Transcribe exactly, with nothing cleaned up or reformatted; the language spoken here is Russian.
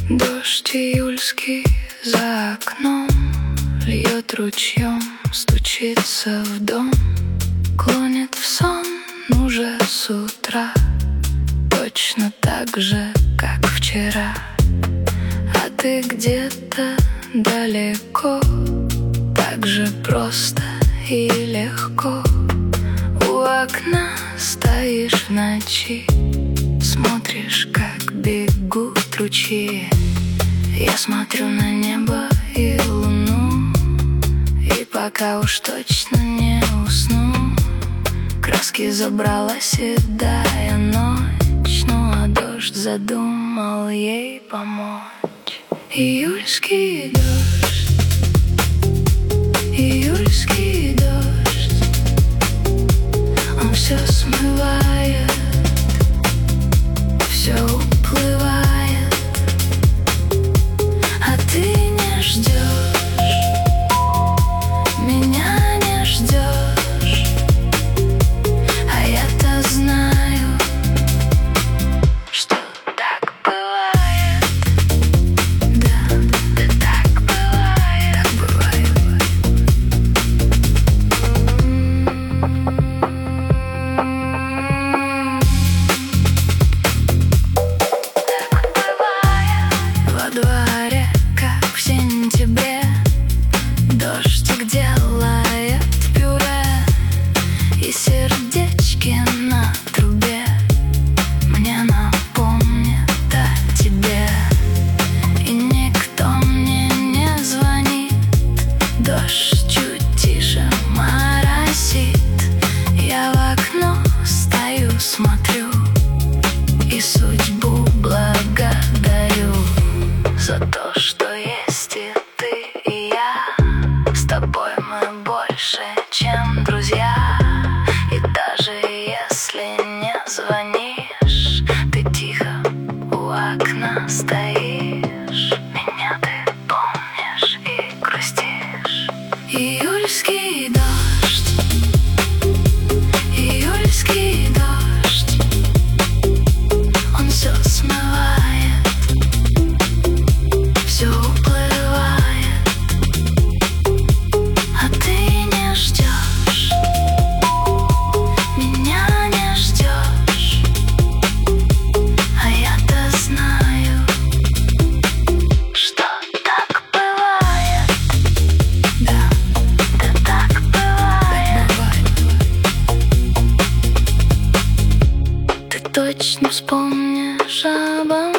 Дождь июльский за окном льет ручьем, стучится в дом, клонит в сон уже с утра, точно так же, как вчера. А ты где-то далеко, так же просто и легко. У окна стоишь в ночи, смотришь, как бегут ручьи. Я смотрю на небо и луну, и пока уж точно не усну. Краски забрала седая ночь, ну а дождь задумал ей помочь. Июльский дождь, июльский дождь, он все смывает, все уплывает, а ты не ждешь, меня не ждешь, а я-то знаю, что так бывает. Да, да так бывает, так бывает. Во дворе, как в сентябре, дождик делает пюре, и сердечки на трубе мне напомнит о тебе. И никто мне не звонит, дождь чуть тише моросит. Я в окно стою, смотрю и судьбу благодарю за то, что есть и ты, и я. С тобой мы больше, чем друзья. И даже если не звонишь, ты тихо у окна стоишь, меня ты помнишь и грустишь. Июльский дождь, июльский дождь, он все смывает, все уплывает, а ты не ждешь, меня не ждешь, а я-то знаю, что так бывает. Да, да так бывает. Ты точно вспомнишь обо